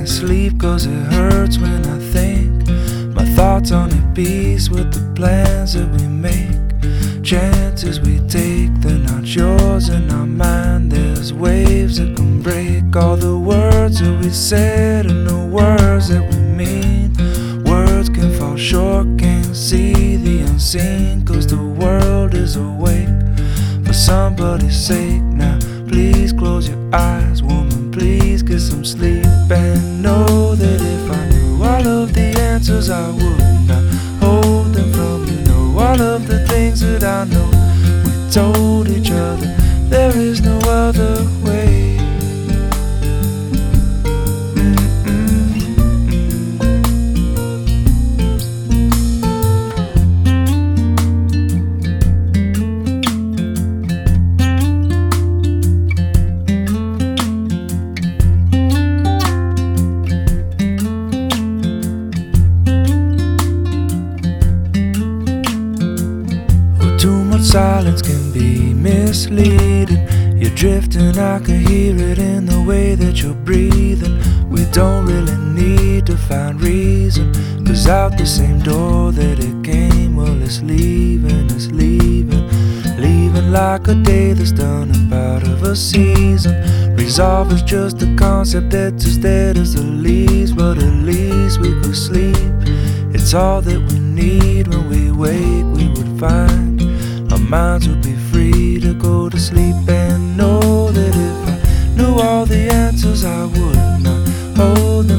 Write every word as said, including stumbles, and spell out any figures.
can't sleep cause it hurts when I think. My thoughts on at peace with the plans that we make. Chances we take, they're not yours and not mine. There's waves that can break all the words that we said and the words that we mean. Words can fall short, can't see the unseen, cause the world is awake for somebody's sake. Now please close your eyes, woman, please get some sleep. And know that if I knew all of the answers I would not hold them from you. Know all of the things that I know we told each other, there is no other way. Too much silence can be misleading. You're drifting, I can hear it in the way that you're breathing. We don't really need to find reason, cause out the same door that it came, well it's leaving, it's leaving. Leaving like a day that's done up out of a season. Resolve is just a concept that's as dead as the leaves, but at least we could sleep. It's all that we need. When we wake we would find our minds would be free to go to sleep. And know that if I knew all the answers I would not hold them